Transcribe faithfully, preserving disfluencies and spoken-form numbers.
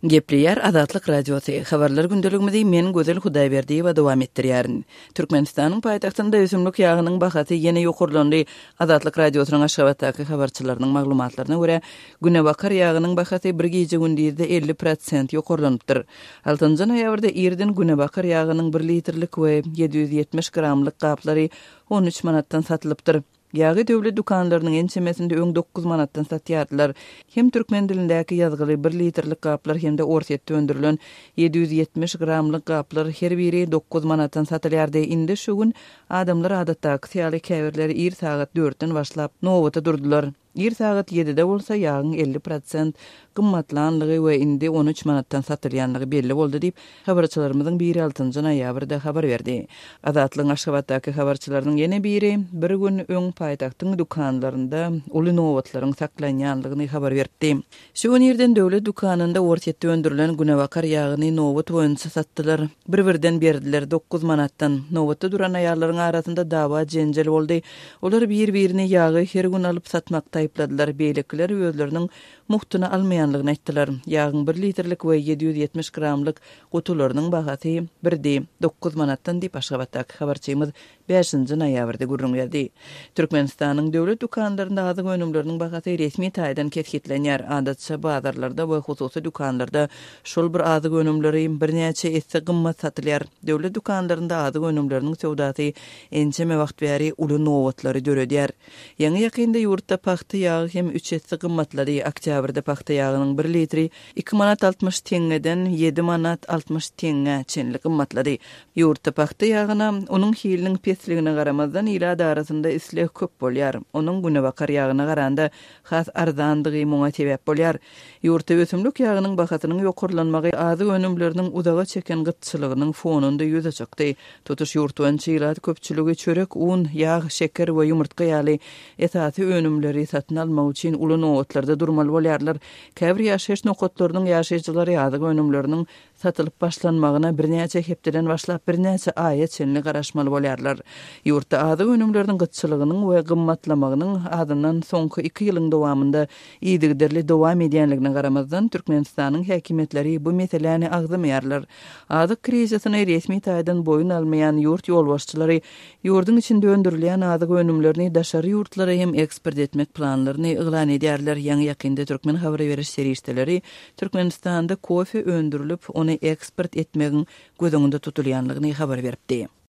Gepliyer Azatlyk Radiosu. Habarlar gündeligimizde men Gözel Hudaýberdi we dowam etdirýärin. Türkmenistanyň paýtagtynda ösümlik ýagynyň bahasy ýene ýokurlandy. Azatlyk Radiosynyň aşgabatdaky habarçylarynyň maglumatlaryna görä, günebakar ýagynyň bahasy bir gece gündizde elli prosent ýokurlanypdyr. altynjy noýabrda ýerden günebakar ýagynyň bir litrlik we ýedi ýüz ýetmiş gramlyk gaplary on üç manatdan satylypdyr. Yağı dövlet dukanlarının en çemesinde on dokuz manattan satýardylar. Hem türkmen dilindäki ýazgyly bir litrlik gaplar hem de orsetde öndürilen ýedi ýüz ýetmiş gramlyk gaplar her biri dokuz manattan satylýardy. Indi şu gün adamlar adatdaky syýaly käbirleri ir sagat dörtden başlap nowata durdular. Ir sagat ýedide bolsa ýagyň elli prosent gymmatlanlygy we indi on üç manattan satylýanlygy belli boldy diýip habarçylarymyzyň biri altynjy noýabrda habar berdi. Azatlyň Aşgabatdaky habarçylarynyň ýene biri bir gün öň paýtagtyň dukanlarynda uly nowatlaryň saklanýanlygyny habar berdi. Şu gün ýerden döwlet dukanynda orsetde öndürilen günebakar ýagyny nowat boýunça satdylar. Bir-birden berdiler dokuz manattan. Nowatda duran aýallaryň arasynda dawa jenjel boldy. Olar bir-birini ýagy her gün alyp satmakda ayıpladılar. Beýlekler özleriniň muhtuny almaýanlygyny aýtdylar. Ýagyň bir litrlik we ýedi ýüz ýetmiş gramlyk gutularynyň bahasy birde dokuz manatdan diýip Aşgabatdaky habarçymyz beşinji noýabrda gürrüňlerdi. Türkmenistanyň döwlet dukanlarynda azyk önümleriniň bahasy resmi taýdan ketgitlenýär. Adatça bazarlarda we hususy dukanlarda şol bir azyk önümleri birnäçe esse gymmat satylýar. Döwlet dukanlarynda azyk önümleriniň sowdasy ençeme wagt bäri uly nowatlary döredýär. Ýa-ni ýakynda ýurtda paxta ýagy hem üç esse gymmatlady. Oktýabrda paxta ýagynyň bir litri iki manat altmış teňeden ýedi manat altmış teňe çenli gymmatlady. Ýurtda paxta ýagyna onuň hiliniň pesligine garamazdan ila darasynda isleh köp bolýar. Onuň günebakar ýagyna garanda has arzandygy muňa sebäp bolýar. Ýurtda ösümlik ýagynyň bahasynyň ýokurlanmagy azyk önümleriniň udaga çeken gytçylygynyň fonunda ýüze çykdy. Tutuş ýurt boýunça ýylat köpçüligi çörek, un, ýag, şeker we ýumurtga ýaly esasy önümleri satyn almak üçin uly nowatlarda durmaly bolýarlar. Käbir ýaşaýyş nokatlarynyň ýaşaýjylary azyk önümleriniň satylyp başlanmagyna birnäçe hepdeden başlap birnäçe aýa çenli garaşmaly bolýarlar. Ýurtda azyk önümleriniň gytçylygynyň we gymmatlamagynyň adyndan soňky iki ýylyň dowamında ýygyderli dowam edýänligine garamazdan Türkmenistanyň häkimetleri bu meseleni agzamaýarlar. Azyk krizisyny resmi taýdan boyun almaýan ýurt ýolbaşçylary ýurdun içinde öndürilýän azyk önümlerini daşary ýurtlara hem eksport etmek planlaryny eglan edýärler. Ýa-ni ýakynda türkmen habar beriş serişdeleri Türkmenistanda kofe öndürilip onu eksport etmegiň gözüňde tutulýanlygyny habar berdi.